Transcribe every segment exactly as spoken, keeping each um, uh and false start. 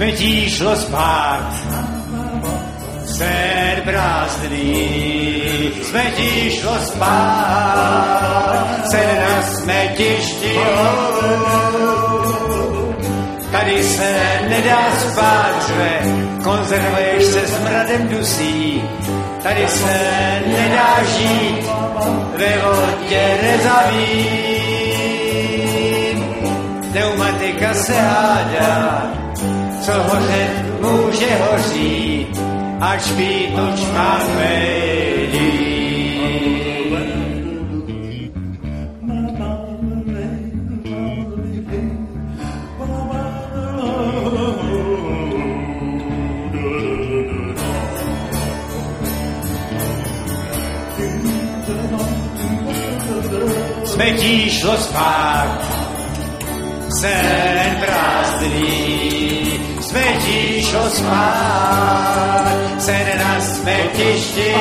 Smetí šlo spát, sen prázdný. Smetí šlo spát, sen na smetišti. Tady se nedá spát, že konzervuješ se smradem dusí. Tady se nedá žít, ve vodě rezavím. Pneumatika se hádá, co hořet může hořít, až pítuč máme dít. Smetí šlo spát, sen prázdný. Smetí šlo spát, sen na smetišti.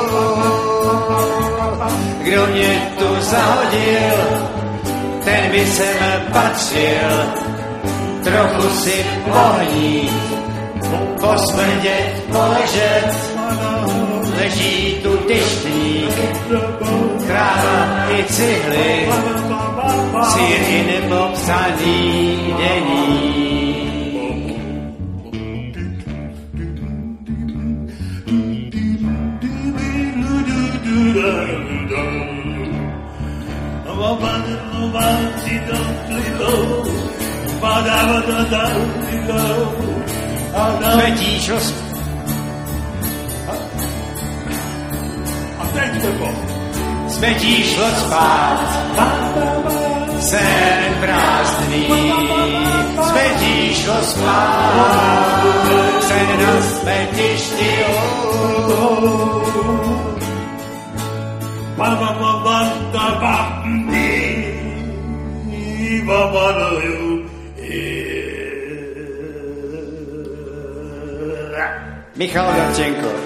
Kdo mě tu zahodil, ten by sem patřil. Trochu si pohnít, posmrdět, poležet. Leží tu deštník, kráva i cihly, sýr i nepopsaný deník. Smetí šlo spát. Smetí šlo spát, sen prázdný. Smetí šlo spát, sen na smetišti. Michal Garčenko.